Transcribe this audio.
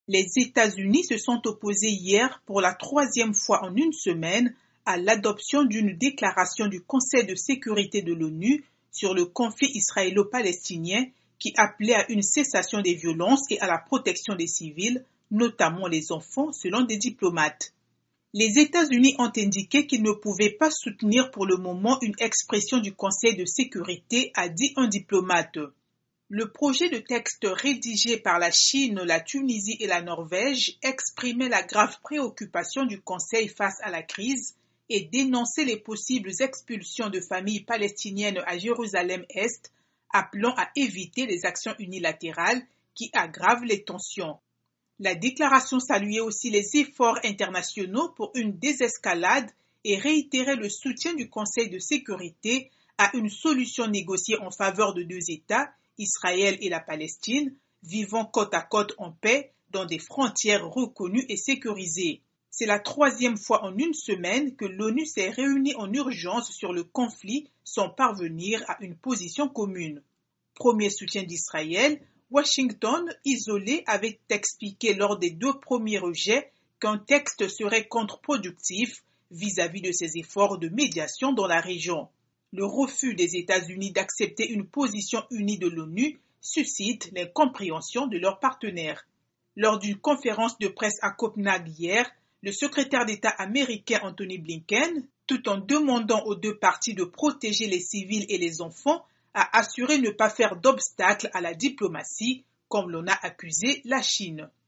Les États-Unis se sont opposés hier pour la troisième fois en une semaine à l'adoption d'une déclaration du Conseil de sécurité de l'ONU sur le conflit israélo-palestinien qui appelait à une cessation des violences et à la protection des civils, notamment les enfants, selon des diplomates. Les États-Unis ont indiqué qu'ils ne pouvaient pas soutenir pour le moment une expression du Conseil de sécurité, a dit un diplomate. Le projet de texte rédigé par la Chine, la Tunisie et la Norvège exprimait la grave préoccupation du Conseil face à la crise et dénonçait les possibles expulsions de familles palestiniennes à Jérusalem-Est, appelant à éviter les actions unilatérales qui aggravent les tensions. La déclaration saluait aussi les efforts internationaux pour une désescalade et réitérait le soutien du Conseil de sécurité à une solution négociée en faveur de deux États, Israël et la Palestine, vivant côte à côte en paix dans des frontières reconnues et sécurisées. C'est la troisième fois en une semaine que l'ONU s'est réunie en urgence sur le conflit sans parvenir à une position commune. Premier soutien d'Israël, Washington, isolé, avait expliqué lors des deux premiers rejets qu'un texte serait contre-productif vis-à-vis de ses efforts de médiation dans la région. Le refus des États-Unis d'accepter une position unie de l'ONU suscite l'incompréhension de leurs partenaires. Lors d'une conférence de presse à Copenhague hier, le secrétaire d'État américain Anthony Blinken, tout en demandant aux deux parties de protéger les civils et les enfants, a assuré ne pas faire d'obstacle à la diplomatie, comme l'en a accusé la Chine.